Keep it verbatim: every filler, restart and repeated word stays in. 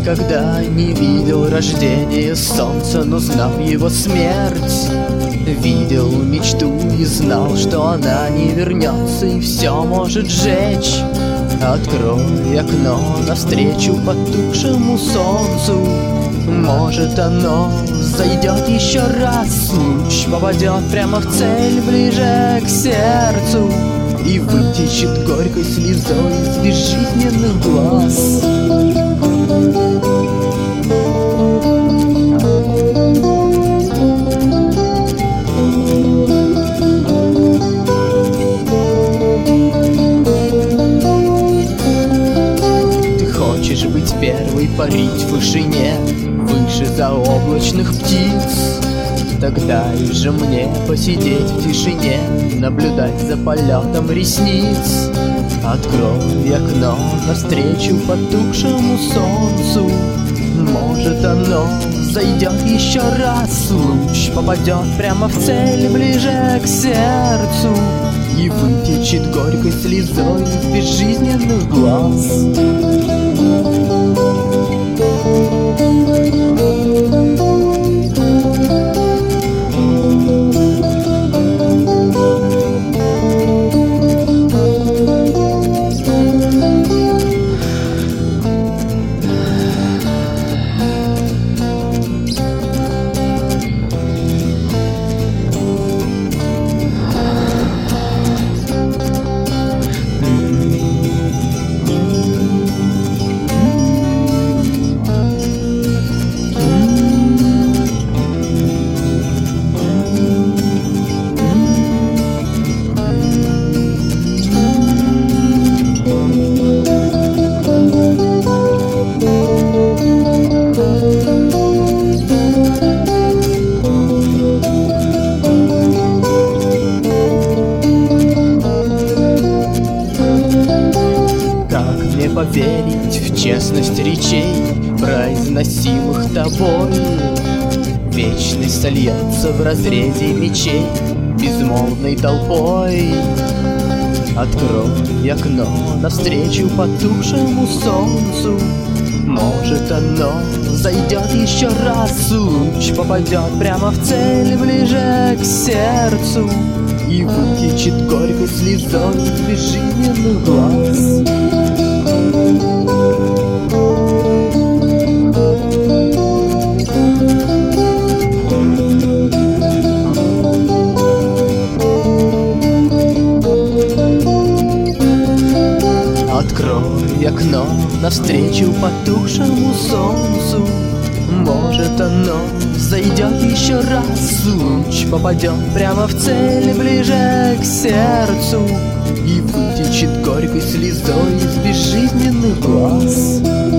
никогда не видел рождения солнца, но знал его смерть. Видел мечту и знал, что она не вернется и все может сжечь. Открой окно навстречу потухшему солнцу, может оно зайдет еще раз. Луч попадет прямо в цель, ближе к сердцу, и вытечет горькой слезой из безжизненных глаз. Ты хочешь быть первой, парить в вышине, выше заоблачных птиц. Тогда и же мне посидеть в тишине, наблюдать за полетом ресниц. Открой окно навстречу потухшему солнцу, может оно зайдет еще раз. Луч попадет прямо в цель, ближе к сердцу, и вытечет горькой слезой из безжизненных глаз. Поверить в честность речей, произносимых тобой. Вечность сольется в разрезе мечей безмолвной толпой. Открой окно навстречу потухшему солнцу, может оно зайдет еще раз. Луч попадет прямо в цель, ближе к сердцу, и вытечет горькой слезой из безжизненных глаз. Открой окно навстречу потухшему солнцу, может оно зайдет еще раз. Луч попадет прямо в цель, ближе к сердцу, и вытечет горькой слезой из безжизненных глаз.